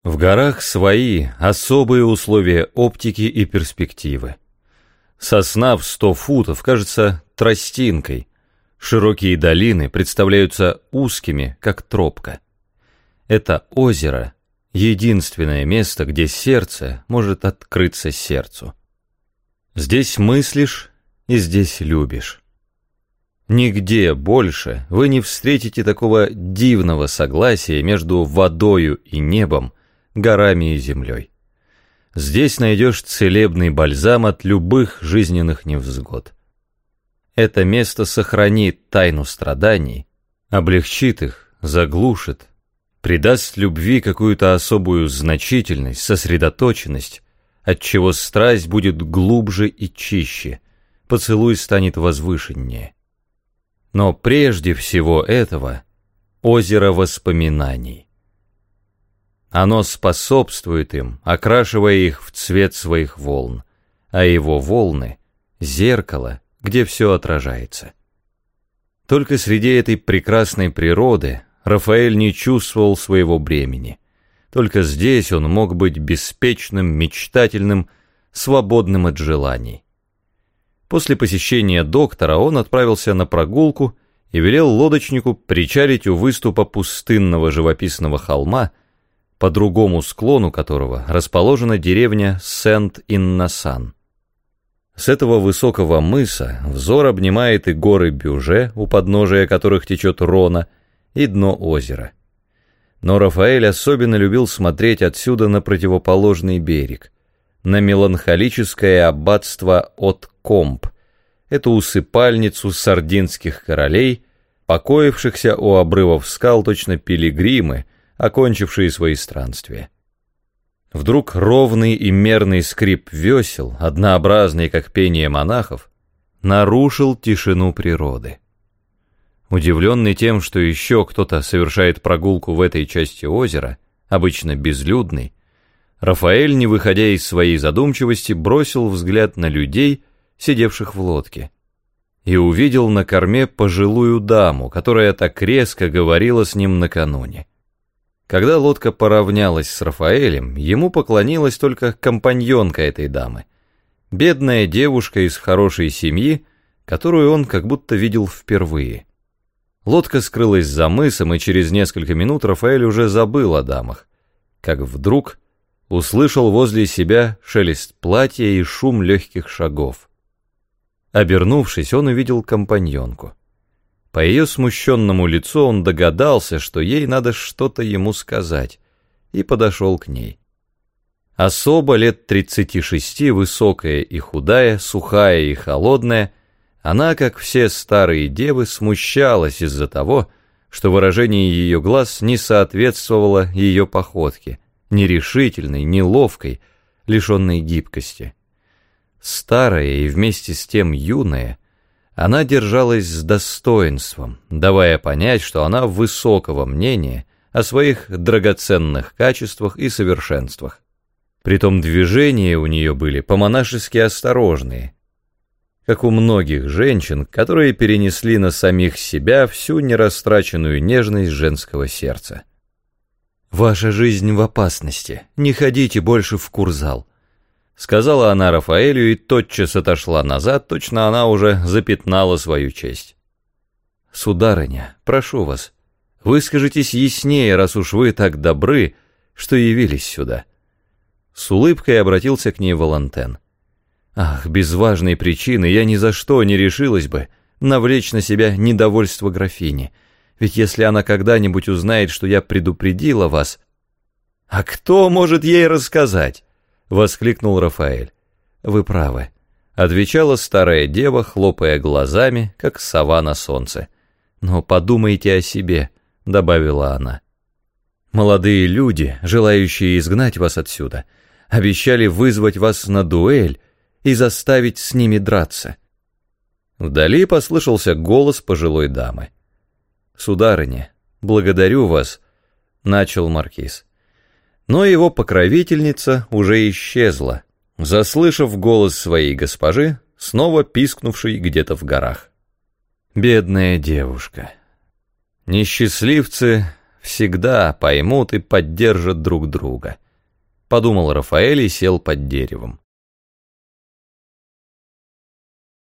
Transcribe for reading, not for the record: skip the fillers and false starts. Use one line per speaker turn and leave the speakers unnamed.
В горах свои особые условия оптики и перспективы. Сосна в 100 футов кажется тростинкой, широкие долины представляются узкими, как тропка. Это озеро — единственное место, где сердце может открыться сердцу. Здесь мыслишь и здесь любишь. Нигде больше вы не встретите такого дивного согласия между водою и небом, горами и землей. Здесь найдешь целебный бальзам от любых жизненных невзгод. Это место сохранит тайну страданий, облегчит их, заглушит, придаст любви какую-то особую значительность, сосредоточенность, отчего страсть будет глубже и чище, поцелуй станет возвышеннее. Но прежде всего этого озеро воспоминаний. Оно способствует им, окрашивая их в цвет своих волн, а его волны — зеркало, где все отражается. Только среди этой прекрасной природы Рафаэль не чувствовал своего бремени. Только здесь он мог быть беспечным, мечтательным, свободным от желаний. После посещения доктора он отправился на прогулку и велел лодочнику причалить у выступа пустынного живописного холма, по другому склону которого расположена деревня Сент-Инносан. С этого высокого мыса взор обнимает и горы Бюже, у подножия которых течет Рона, и дно озера. Но Рафаэль особенно любил смотреть отсюда на противоположный берег, на меланхолическое аббатство от Комп, эту усыпальницу сардинских королей, покоившихся у обрывов скал точно пилигримы, окончившие свои странствия. Вдруг ровный и мерный скрип весел, однообразный, как пение монахов, нарушил тишину природы. Удивленный тем, что еще кто-то совершает прогулку в этой части озера, обычно безлюдной, Рафаэль, не выходя из своей задумчивости, бросил взгляд на людей, сидевших в лодке, и увидел на корме пожилую даму, которая так резко говорила с ним накануне. Когда лодка поравнялась с Рафаэлем, ему поклонилась только компаньонка этой дамы, бедная девушка из хорошей семьи, которую он как будто видел впервые. Лодка скрылась за мысом, и через несколько минут Рафаэль уже забыл о дамах, как вдруг услышал возле себя шелест платья и шум легких шагов. Обернувшись, он увидел компаньонку. По ее смущенному лицу он догадался, что ей надо что-то ему сказать, и подошел к ней. Особа лет 36, высокая и худая, сухая и холодная, она, как все старые девы, смущалась из-за того, что выражение ее глаз не соответствовало ее походке, нерешительной, неловкой, лишенной гибкости. Старая и вместе с тем юная, она держалась с достоинством, давая понять, что она высокого мнения о своих драгоценных качествах и совершенствах. Притом движения у нее были по-монашески осторожные, как у многих женщин, которые перенесли на самих себя всю нерастраченную нежность женского сердца. «Ваша жизнь в опасности, не ходите больше в курзал», — сказала она Рафаэлю и тотчас отошла назад, точно она уже запятнала свою честь. «Сударыня, прошу вас, выскажитесь яснее, раз уж вы так добры, что явились сюда». С улыбкой обратился к ней Волантен. «Ах, без важной причины я ни за что не решилась бы навлечь на себя недовольство графини, ведь если она когда-нибудь узнает, что я предупредила вас...» «А кто может ей рассказать?» — воскликнул Рафаэль. «Вы правы», — отвечала старая дева, хлопая глазами, как сова на солнце. «Но подумайте о себе», — добавила она. «Молодые люди, желающие изгнать вас отсюда, обещали вызвать вас на дуэль и заставить с ними драться». Вдали послышался голос пожилой дамы. «Сударыня, благодарю вас», — начал маркиз. Но его покровительница уже исчезла, заслышав голос своей госпожи, снова пискнувшей где-то в горах. Бедная девушка. Несчастливцы всегда поймут и поддержат друг друга. Подумал Рафаэль и сел под деревом.